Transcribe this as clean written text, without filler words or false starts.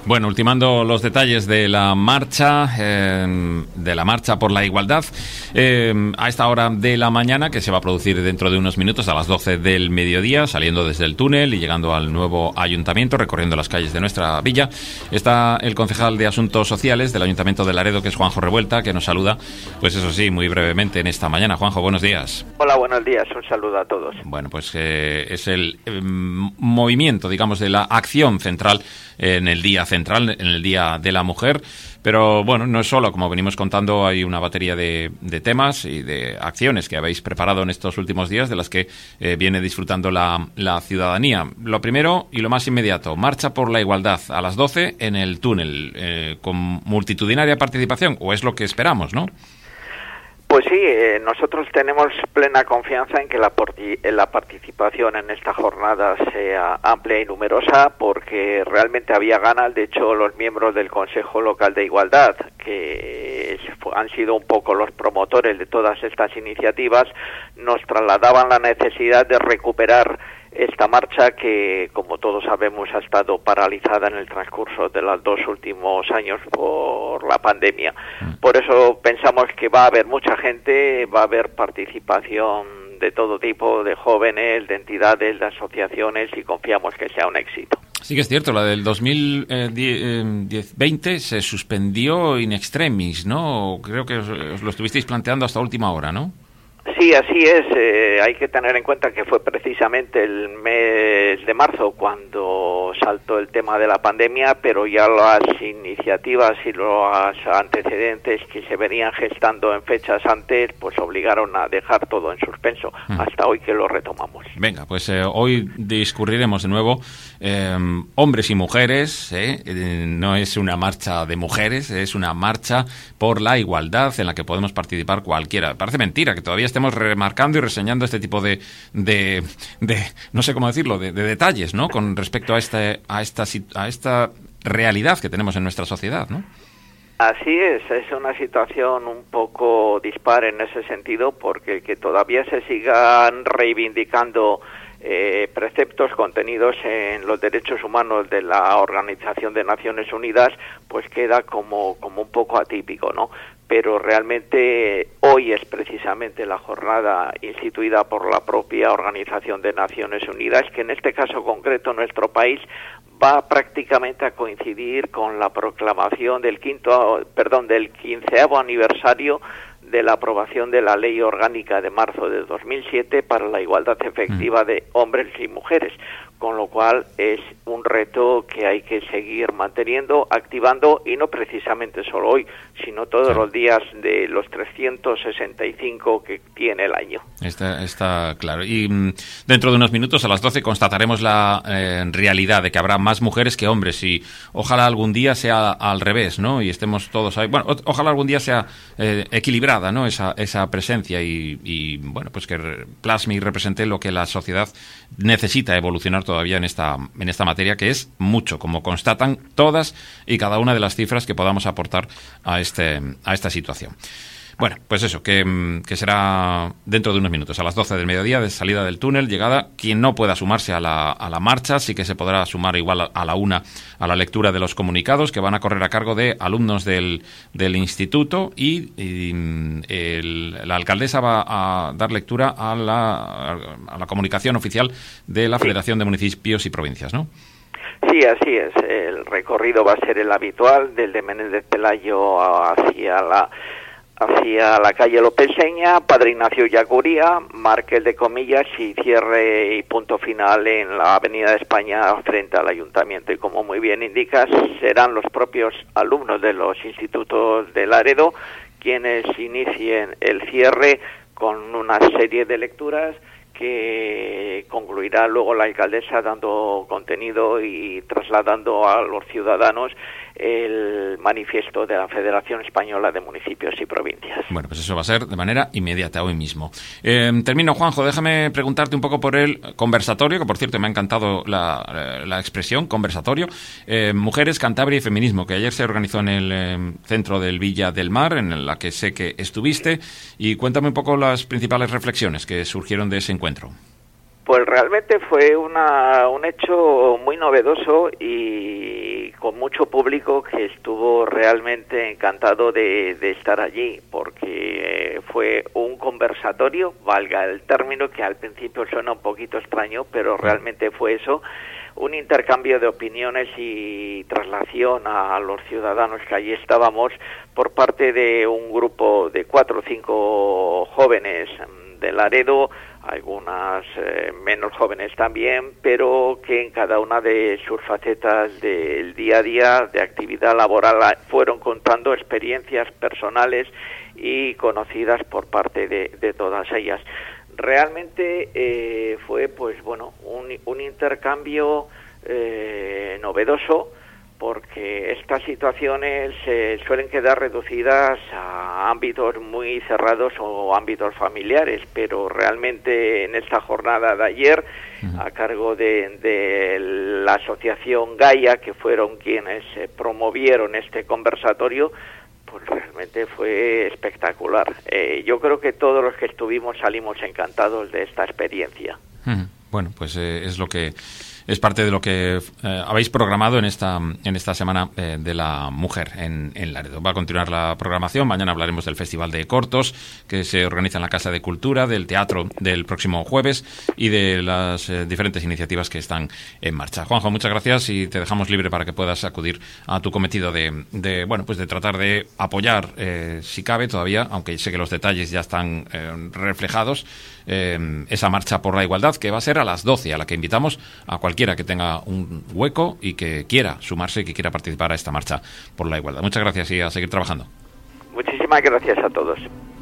Bueno, ultimando los detalles de la marcha por la igualdad, a esta hora de la mañana, que se va a producir dentro de unos minutos, a las 12 del mediodía, saliendo desde el túnel y llegando al nuevo ayuntamiento, recorriendo las calles de nuestra villa, está el concejal de Asuntos Sociales del Ayuntamiento de Laredo, que es Juanjo Revuelta, que nos saluda, pues eso sí, muy brevemente en esta mañana. Juanjo, buenos días. Hola, buenos días, un saludo a todos. Bueno, pues es el movimiento, digamos, de la acción central en el Día Central, en el Día de la Mujer, pero bueno, no es solo, como venimos contando, hay una batería de temas y de acciones que habéis preparado en estos últimos días, de las que viene disfrutando la ciudadanía. Lo primero y lo más inmediato, marcha por la igualdad a las 12 en el túnel, con multitudinaria participación, o es lo que esperamos, ¿no? Pues sí, nosotros tenemos plena confianza en que la participación en esta jornada sea amplia y numerosa, porque realmente había ganas. De hecho, los miembros del Consejo Local de Igualdad, que han sido un poco los promotores de todas estas iniciativas, nos trasladaban la necesidad de recuperar esta marcha que, como todos sabemos, ha estado paralizada en el transcurso de los 2 últimos años por la pandemia. Por eso pensamos que va a haber mucha gente, va a haber participación de todo tipo, de jóvenes, de entidades, de asociaciones, y confiamos que sea un éxito. Sí que es cierto, la del 2020 se suspendió in extremis, ¿no? Creo que os lo estuvisteis planteando hasta última hora, ¿no? Sí, así es. Hay que tener en cuenta que fue precisamente el mes de marzo cuando saltó el tema de la pandemia, pero ya las iniciativas y los antecedentes que se venían gestando en fechas antes, pues obligaron a dejar todo en suspenso, hasta hoy que lo retomamos. Venga, pues hoy discurriremos de nuevo hombres y mujeres, no es una marcha de mujeres, es una marcha por la igualdad en la que podemos participar cualquiera. Parece mentira que todavía estemos remarcando y reseñando este tipo de no sé cómo decirlo, de detalles, ¿no? Con respecto a esta realidad que tenemos en nuestra sociedad, ¿no? Así es una situación un poco dispar en ese sentido, porque que todavía se sigan reivindicando preceptos contenidos en los derechos humanos de la Organización de Naciones Unidas, pues queda como un poco atípico, ¿no? Pero realmente hoy es precisamente la jornada instituida por la propia Organización de Naciones Unidas, que en este caso concreto nuestro país va prácticamente a coincidir con la proclamación del 15º aniversario de la aprobación de la Ley Orgánica de marzo de 2007 para la igualdad efectiva de hombres y mujeres, con lo cual es un reto que hay que seguir manteniendo, activando, y no precisamente solo hoy, sino todos los días de los 365 que tiene el año. Está claro. Y dentro de unos minutos, a las 12, constataremos la realidad de que habrá más mujeres que hombres, y ojalá algún día sea al revés, ¿no? Y estemos todos ahí. Bueno, ojalá algún día sea equilibrada, ¿no? Esa presencia y bueno, pues que plasme y represente lo que la sociedad necesita evolucionar todavía en esta materia, que es mucho, como constatan todas y cada una de las cifras que podamos aportar a esta situación. Bueno, pues eso, que será dentro de unos minutos, a las 12 del mediodía, de salida del túnel, llegada. Quien no pueda sumarse a la marcha, sí que se podrá sumar igual a la 1 a la lectura de los comunicados, que van a correr a cargo de alumnos del instituto, y la alcaldesa va a dar lectura a la comunicación oficial de la Federación de Municipios y Provincias, ¿no? Sí, así es. El recorrido va a ser el habitual, del de Menéndez Pelayo hacia la calle López Seña, Padre Ignacio Yacuría, Márquez de Comillas, y cierre y punto final en la Avenida de España frente al Ayuntamiento. Y como muy bien indicas, serán los propios alumnos de los institutos de Laredo quienes inicien el cierre con una serie de lecturas que concluirá luego la alcaldesa dando contenido y trasladando a los ciudadanos el manifiesto de la Federación Española de Municipios y Provincias. Bueno, pues eso va a ser de manera inmediata, hoy mismo. Termino, Juanjo, déjame preguntarte un poco por el conversatorio, que por cierto me ha encantado la expresión, conversatorio, Mujeres, Cantabria y Feminismo, que ayer se organizó en el centro del Villa del Mar, en la que sé que estuviste, y cuéntame un poco las principales reflexiones que surgieron de ese encuentro. Pues realmente fue un hecho muy novedoso y y con mucho público que estuvo realmente encantado de estar allí, porque fue un conversatorio, valga el término, que al principio suena un poquito extraño, pero realmente fue eso, un intercambio de opiniones y traslación a los ciudadanos que allí estábamos por parte de un grupo de 4 o 5 jóvenes de Laredo, algunas menos jóvenes también, pero que en cada una de sus facetas del día a día de actividad laboral fueron contando experiencias personales y conocidas por parte de todas ellas. Realmente fue, pues bueno, un intercambio novedoso, porque estas situaciones suelen quedar reducidas a ámbitos muy cerrados o ámbitos familiares, pero realmente en esta jornada de ayer, a cargo de la asociación Gaia, que fueron quienes promovieron este conversatorio, pues realmente fue espectacular. Yo creo que todos los que estuvimos salimos encantados de esta experiencia. Bueno, pues es lo que es parte de lo que habéis programado en esta semana de la mujer en Laredo. Va a continuar la programación. Mañana hablaremos del Festival de Cortos que se organiza en la Casa de Cultura, del teatro del próximo jueves y de las diferentes iniciativas que están en marcha. Juanjo, muchas gracias y te dejamos libre para que puedas acudir a tu cometido de tratar de apoyar, si cabe todavía, aunque sé que los detalles ya están reflejados, esa marcha por la igualdad, que va a ser a las 12, a la que invitamos a cualquiera que tenga un hueco y que quiera sumarse y que quiera participar a esta marcha por la igualdad. Muchas gracias y a seguir trabajando. Muchísimas gracias a todos.